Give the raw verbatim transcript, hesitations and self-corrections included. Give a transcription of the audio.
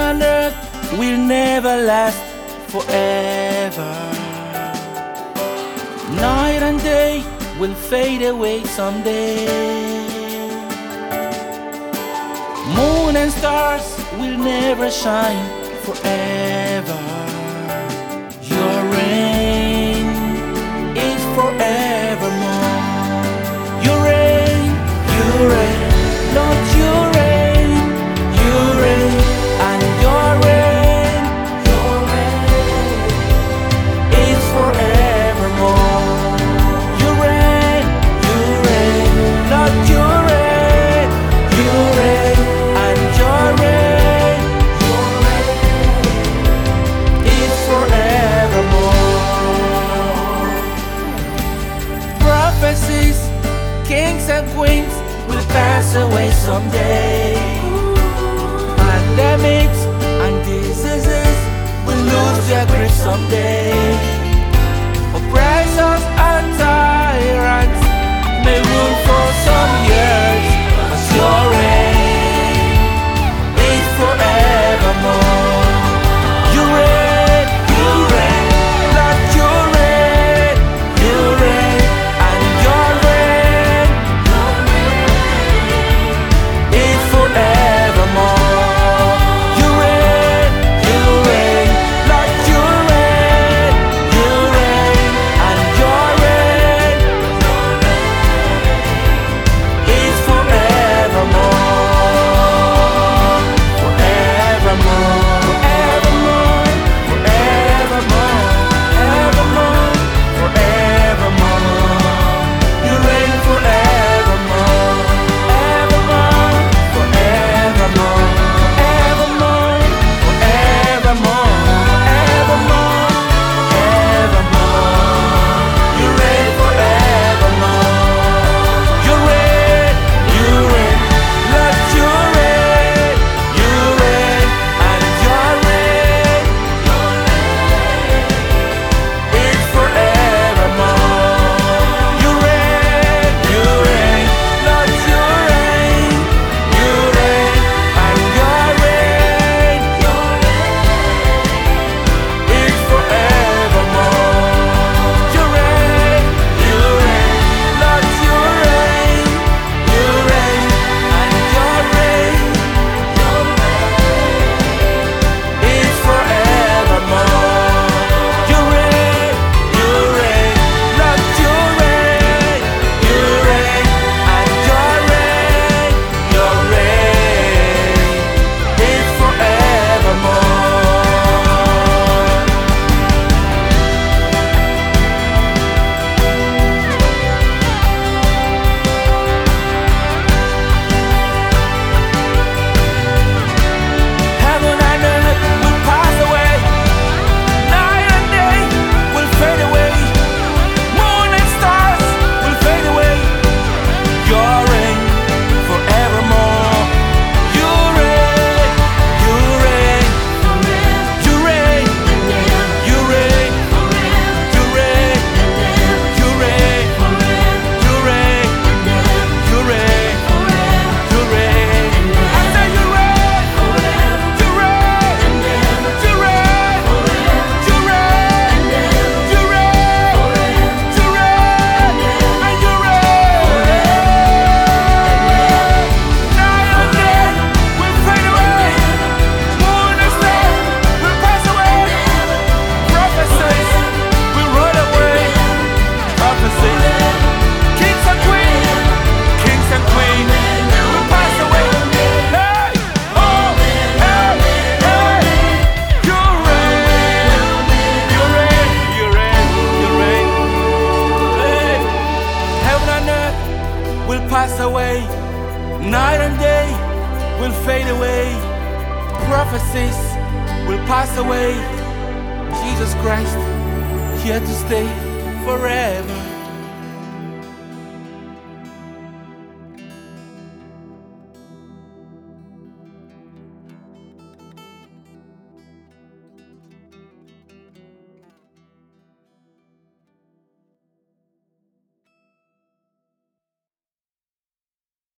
and earth will never last forever. Night and day will fade away someday. Moon and stars will never shine forever. Your reign is forevermore. You reign, you reign, Lord, you reign, you reign, and your reign, your reign is forevermore. You reign, you reign, Lord, you reign, you reign, and your reign, your reign is forevermore. Prophecies, kings and queens will pass away someday. Pandemics and diseases will lose their grip someday. Oppressors and tyrants may rule for some years, but your reign is forevermore. You reign, you reign, Lord, you reign, you reign, and your reign is forevermore. You reign, you reign, Lord, you reign, you reign, and your reign is forevermore, forevermore, forevermore, forevermore, evermore, forevermore. You reign forevermore, evermore, forevermore, evermore, forevermore, evermore, evermore. You reign forevermore. You reign, you reign, Lord, you reign, you reign, and your reign is forevermore. You reign, you reign, Lord, you reign, you reign, and your reign is forevermore. You reign, you reign, Lord, you reign, you reign, and your reign is forevermore. You reign, you reign, Lord, you reign, you reign, and your reign, your reign is forevermore. Heaven and earth will pass away. Night and day will fade away. Moon and stars will fade away. Your reign forevermore. You reign, you reign, you reign, you reign, you reign, you reign, you reign, you reign, you reign. I say you reign, you reign, you reign, you reign, you reign, you reign, and you reign. Night and day will fade away. Moon and stars will pass away. Prophecies will roll away. Prophecies. Kings and queens, kings and queens will pass away. Hey, oh, hey, hey. You reign, you reign, you reign, you reign. Hey, heaven and earth will pass away. Night and day will fade away. Prophecies will pass away. Jesus Christ, here to stay forever.